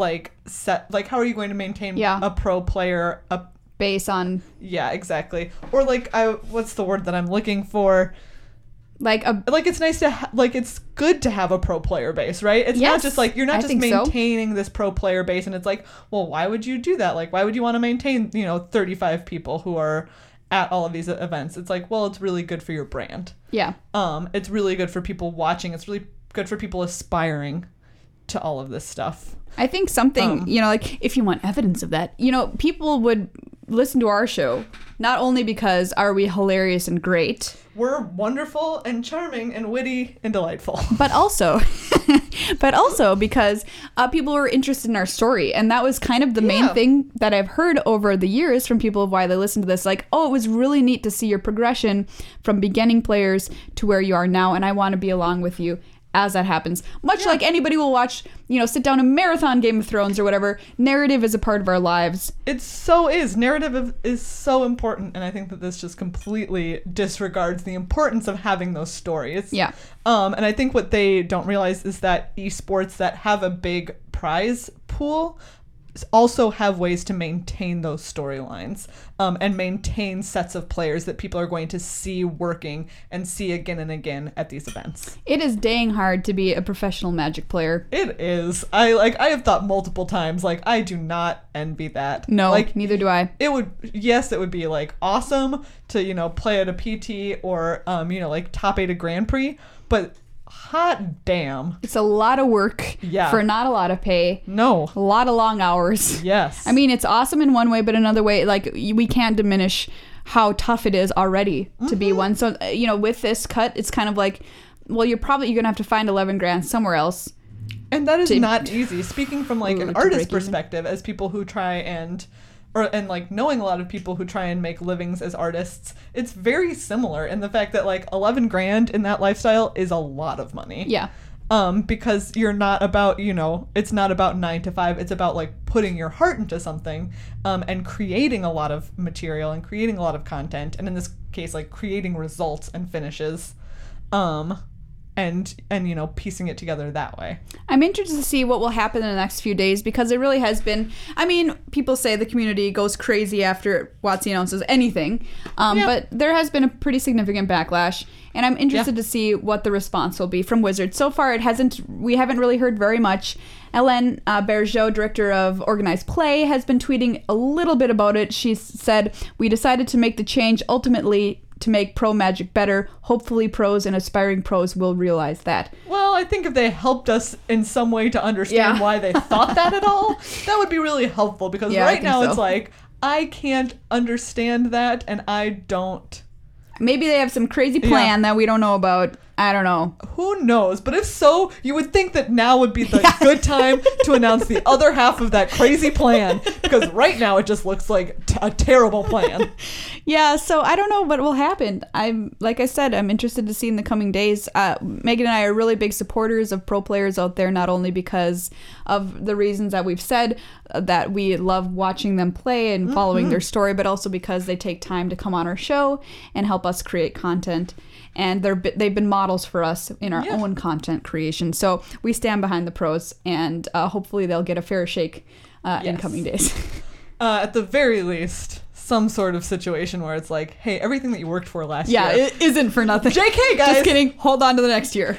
how are you going to maintain a pro player base on? Yeah, exactly. Or what's the word that I'm looking for? It's nice to it's good to have a pro player base, right? It's not just like, you're not just maintaining this pro player base and it's like, well, why would you do that? Like, why would you want to maintain 35 people who are at all of these events? It's like, well, it's really good for your brand. Yeah. It's really good for people watching. It's really good for people aspiring to all of this stuff. I think something, if you want evidence of that, people would listen to our show, not only because are we hilarious and great. We're wonderful and charming and witty and delightful. But also because people were interested in our story. And that was kind of the main thing that I've heard over the years from people of why they listen to this. Like, oh, it was really neat to see your progression from beginning players to where you are now. And I want to be along with you as that happens. Much like anybody will watch, sit down and marathon Game of Thrones or whatever. Narrative is a part of our lives. Narrative is so important, and I think that this just completely disregards the importance of having those stories. Yeah. And I think what they don't realize is that esports that have a big prize pool also have ways to maintain those storylines and maintain sets of players that people are going to see working and see again and again at these events. It is dang hard to be a professional Magic player. It is. I have thought multiple times, I do not envy that. No, neither do I. It would be awesome to, play at a PT or, top 8 a Grand Prix, but hot damn. It's a lot of work for not a lot of pay. No. A lot of long hours. Yes. I mean, it's awesome in one way, but another way, we can't diminish how tough it is already to be one. So, with this cut, it's kind of like, well, you're going to have to find $11,000 somewhere else. And that is not easy. Speaking from an artist perspective, as people who try and knowing a lot of people who try and make livings as artists, it's very similar in the fact that $11,000 in that lifestyle is a lot of money. Yeah. Because you're not about, it's not about 9 to 5. It's about putting your heart into something, and creating a lot of material and creating a lot of content. And in this case, creating results and finishes. And piecing it together that way. I'm interested to see what will happen in the next few days, because it really has been, people say the community goes crazy after WotC announces anything, but there has been a pretty significant backlash, and I'm interested to see what the response will be from Wizards. So far, we haven't really heard very much. Hélène Bergeau, director of Organized Play, has been tweeting a little bit about it. She said, "We decided to make the change ultimately to make pro Magic better. Hopefully pros and aspiring pros will realize that." Well, I think if they helped us in some way to understand why they thought that at all, that would be really helpful, because right now it's I can't understand that, and I don't. Maybe they have some crazy plan that we don't know about. I don't know. Who knows? But if so, you would think that now would be the good time to announce the other half of that crazy plan, because right now it just looks like a terrible plan. Yeah, so I don't know what will happen. Like I said, I'm interested to see in the coming days. Megan and I are really big supporters of pro players out there, not only because of the reasons that we've said, that we love watching them play and following their story, but also because they take time to come on our show and help us create content. And they've been models for us in our own content creation. So we stand behind the pros, and hopefully they'll get a fair shake in coming days. At the very least, some sort of situation where it's like, hey, everything that you worked for last year. Yeah, it isn't for nothing. JK, guys! Just kidding. Hold on to the next year.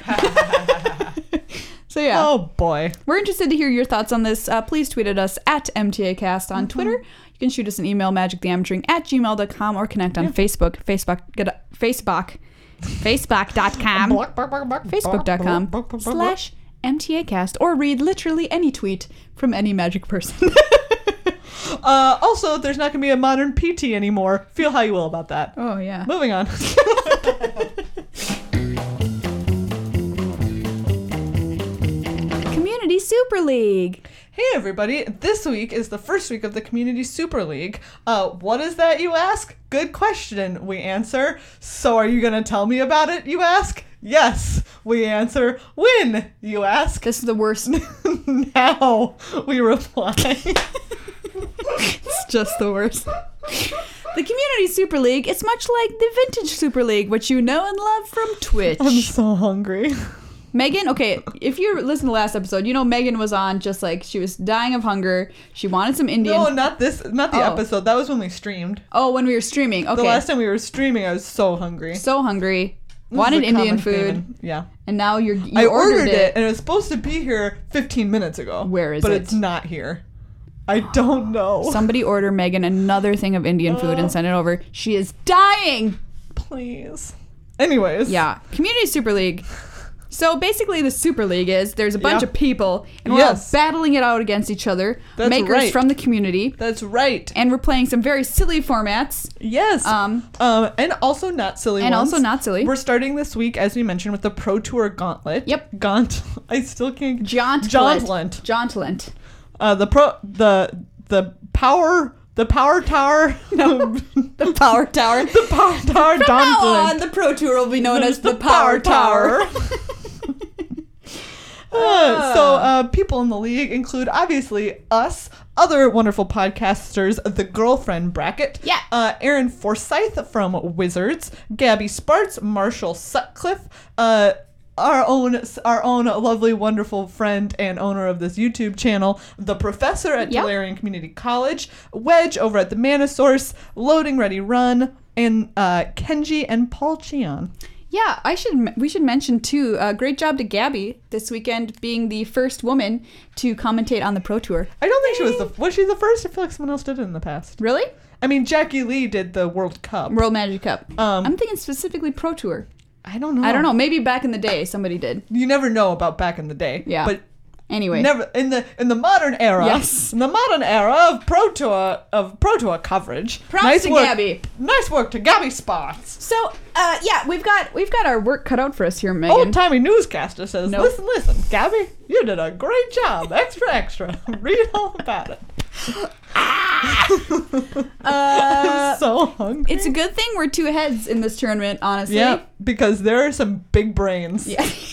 So yeah. Oh boy. We're interested to hear your thoughts on this. Please tweet at us at MTAcast on Twitter. You can shoot us an email, magictheamateuring@gmail.com, or connect on Facebook, Facebook.com/MTAcast, or read literally any tweet from any magic person. Also, there's not going to be a modern PT anymore. Feel how you will about that. Oh, yeah. Moving on. Community Super League. Hey everybody, this week is the first week of the Community Super League. What is that, you ask? Good question, we answer. So are you going to tell me about it, you ask? Yes, we answer. When, you ask? This is the worst. Now, we reply. It's just the worst. The Community Super League is much like the Vintage Super League, which you know and love from Twitch. I'm so hungry. Megan, okay, if you listened to the last episode, you know Megan was on just like she was dying of hunger. She wanted some Indian. No, not the episode. That was when we streamed. Oh, when we were streaming. Okay. The last time we were streaming, I was so hungry. So hungry. Wanted Indian food. Yeah. And now you ordered it, and it was supposed to be here 15 minutes ago. Where is it? But it's not here. I don't know. Somebody order Megan another thing of Indian food and send it over. She is dying. Please. Anyways. Yeah. Community Super League. So basically the Super League is there's a bunch of people and we're all battling it out against each other. That's makers from the community. That's right. And we're playing some very silly formats. Yes. And also not silly ones. And also not silly. We're starting this week, as we mentioned, with the Pro Tour Gauntlet. Yep. I still can't. Jauntlet. The Power Tower. No, the Power Tower. The Power Tower. From now on, the Pro Tour will be known as the Power Tower. So people in the league include, obviously, us, other wonderful podcasters, the Girlfriend Bracket, Aaron Forsyth from Wizards, Gabby Sparts, Marshall Sutcliffe, our own lovely, wonderful friend and owner of this YouTube channel, the Professor at Tolarian Community College, Wedge over at the Mana Source, Loading Ready Run, and Kenji and Paul Cheon. Yeah, we should mention too, great job to Gabby this weekend being the first woman to commentate on the Pro Tour. I don't think she was she the first? I feel like someone else did it in the past. Really? I mean, Jackie Lee did the World Magic Cup. I'm thinking specifically Pro Tour. I don't know. Maybe back in the day somebody did. You never know about back in the day. Yeah. But anyway, never in the modern era. Yes. In the modern era of Pro Tour coverage. Props to Gabby. Nice work to Gabby Sparts. So, we've got our work cut out for us here, Megan. Old timey newscaster says, Listen, Gabby, you did a great job. Extra. Read all about it. I'm so hungry. It's a good thing we're two heads in this tournament, honestly. Yeah, because there are some big brains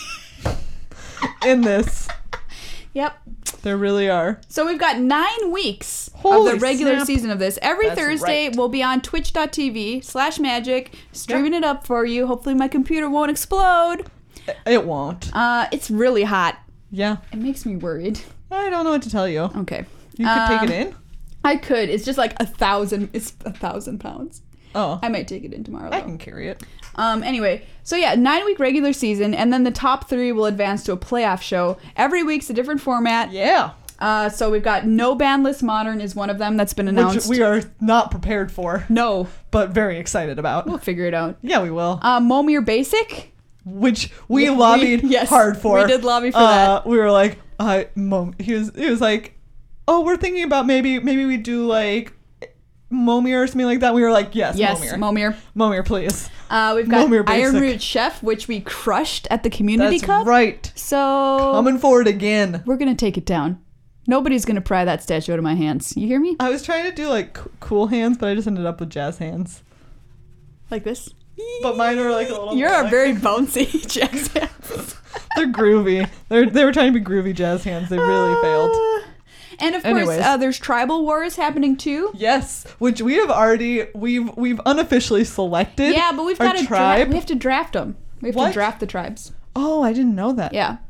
in this. Yep. There really are. So we've got 9 weeks of the regular season of this. Every Thursday, we'll be on twitch.tv/magic, streaming it up for you. Hopefully my computer won't explode. It won't. It's really hot. Yeah. It makes me worried. I don't know what to tell you. Okay. You could take it in? I could. It's just like 1,000. It's 1,000 pounds. Oh. I might take it in tomorrow, though. I can carry it. Anyway, so 9-week regular season, and then the top 3 will advance to a playoff show. Every week's a different format. Yeah. So we've got No Ban List Modern is one of them that's been announced. Which we are not prepared for. No. But very excited about. We'll figure it out. Yeah, we will. Momir Basic. Which we lobbied hard for. We did lobby for that. We were like, he was like, oh, we're thinking about maybe we do like Momir or something like that. We were like, yes, Momir. Momir, please. We've got Momir Iron Basic. Root Chef, which we crushed at the Community That's Cup. right. So Coming forward again. we're going to take it down. Nobody's going to pry that statue out of my hands. You hear me? I was trying to do like cool hands, but I just ended up with jazz hands. Like this? But mine are like a little You're more a like- very bouncy jazz hands. They're groovy. They were trying to be groovy jazz hands. They really failed. And of Anyways. course, there's Tribal Wars happening too. Yes, which we have already we've unofficially selected. Yeah, but we've our got to tribe. we have to draft them. We have What? to draft the tribes. Oh, I didn't know that. Yeah,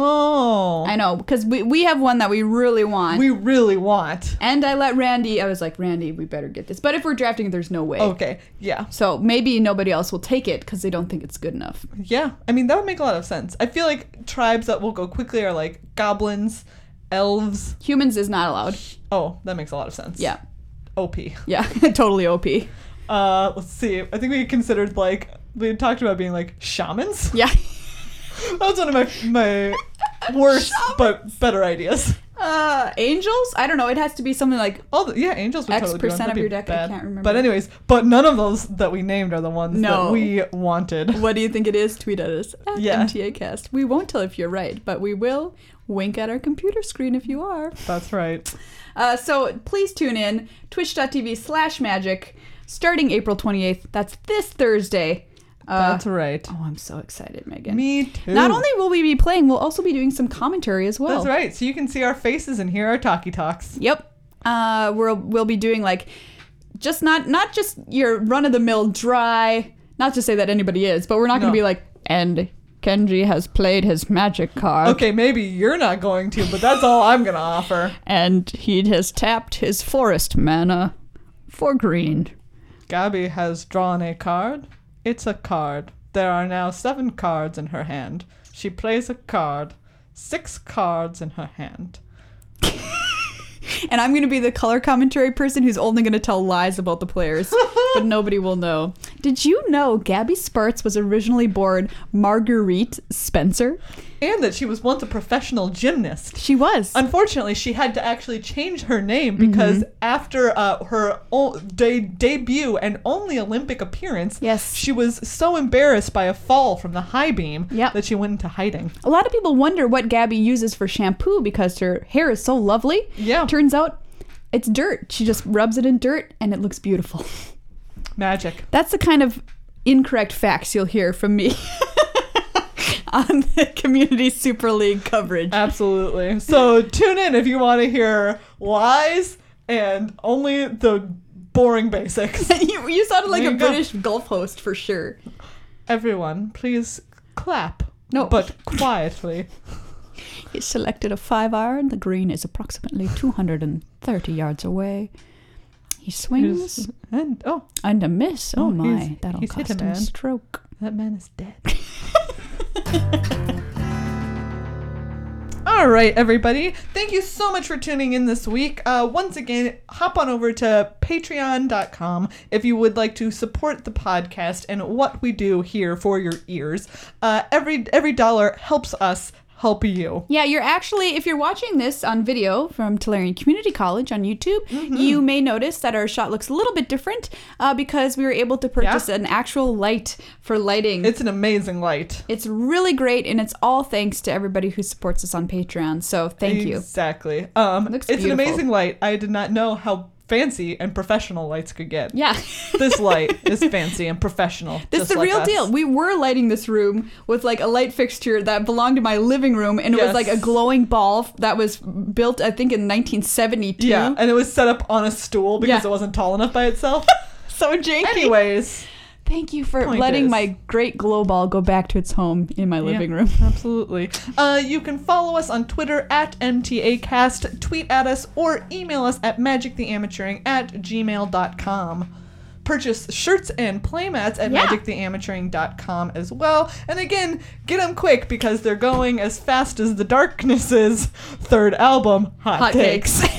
Oh, I know, because we have one that we really want. we really want. And I let Randy, I was like, Randy, we better get this. But if we're drafting, there's no way. Okay, yeah, So maybe nobody else will take it because they don't think it's good enough. yeah. I mean, that would make a lot of sense. I feel like tribes that will go quickly are like goblins, elves. Humans is not allowed. Oh, that makes a lot of sense. Yeah. OP. Yeah, totally OP. Let's see. I think we considered like we had talked about being like shamans. Yeah. That was one of my worst but better ideas. Angels? I don't know. It has to be something like Oh, yeah, angels would X totally be one. percent That'd of be your deck. I bad. can't remember. But anyways, but none of those that we named are the ones No. that we wanted. what do you think it is? Tweet at us at Yeah. MTAcast. We won't tell if you're right, but we will wink at our computer screen if you are. That's right. So please tune in, twitch.tv/magic, starting April 28th. That's this Thursday. That's right. Oh, I'm so excited, Megan. Me too. Not only will we be playing, we'll also be doing some commentary as well. That's right. So you can see our faces and hear our talkie talks. Yep. We'll be doing like just not just your run of the mill dry. Not to say that anybody is, but we're not going to No. be like, and Kenji has played his magic card. Okay, maybe you're not going to, but that's all I'm going to offer. And he has tapped his forest mana for green. Gabby has drawn a card. It's a card. There are now 7 cards in her hand. She plays a card. 6 cards in her hand. And I'm going to be the color commentary person who's only going to tell lies about the players, but nobody will know. Did you know Gabby Sparts was originally born Marguerite Spencer? And that she was once a professional gymnast. She was. Unfortunately, she had to actually change her name because after her debut and only Olympic appearance, Yes. she was so embarrassed by a fall from the high beam Yep. that she went into hiding. A lot of people wonder what Gabby uses for shampoo because her hair is so lovely. Yeah. Turns out it's dirt. She just rubs it in dirt and it looks beautiful. Magic. That's the kind of incorrect facts you'll hear from me on the Community Super League coverage. Absolutely. So tune in if you want to hear lies and only the boring basics. you sounded like There a you go. British golf host for sure. Everyone, please clap. No. But quietly. He selected a 5-iron. The green is approximately 230 yards away. He swings And and a miss. Oh, my. he's- That'll he's hit cost a him a man. stroke. that man is dead. All right, everybody. Thank you so much for tuning in this week. Once again, hop on over to patreon.com if you would like to support the podcast and what we do here for your ears. Every dollar helps us help you. Yeah, you're actually, if you're watching this on video from Tolarian Community College on YouTube, you may notice that our shot looks a little bit different because we were able to purchase an actual light for lighting. It's an amazing light. It's really great, and it's all thanks to everybody who supports us on Patreon. So thank you. Exactly. Looks it's an beautiful. amazing light. I did not know how fancy and professional lights could get. Yeah. This light is fancy and professional. This is just the like real us. deal. We were lighting this room with like a light fixture that belonged to my living room, and it was Yes. like a glowing ball that was built, I think, in 1972. Yeah, and it was set up on a stool because Yeah. it wasn't tall enough by itself. So janky. Anyways, Thank you for Point letting is- my great glow ball go back to its home in my living room. Absolutely. You can follow us on Twitter at MTAcast, tweet at us, or email us at magictheamateuring@gmail.com. Purchase shirts and playmats at magictheamateuring.com as well. And again, get them quick because they're going as fast as the Darkness's third album, Hot Takes.